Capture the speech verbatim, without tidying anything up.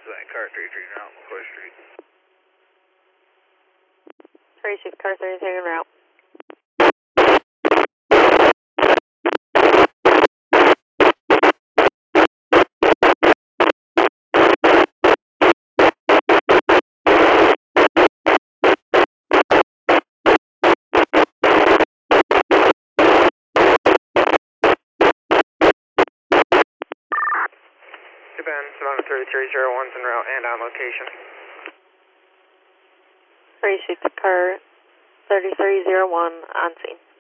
That car three three out McCoy Street. three six car thirty-three en route. Japan, Sonata thirty-three zero one's en route and on location. three six car thirty-three zero one on scene.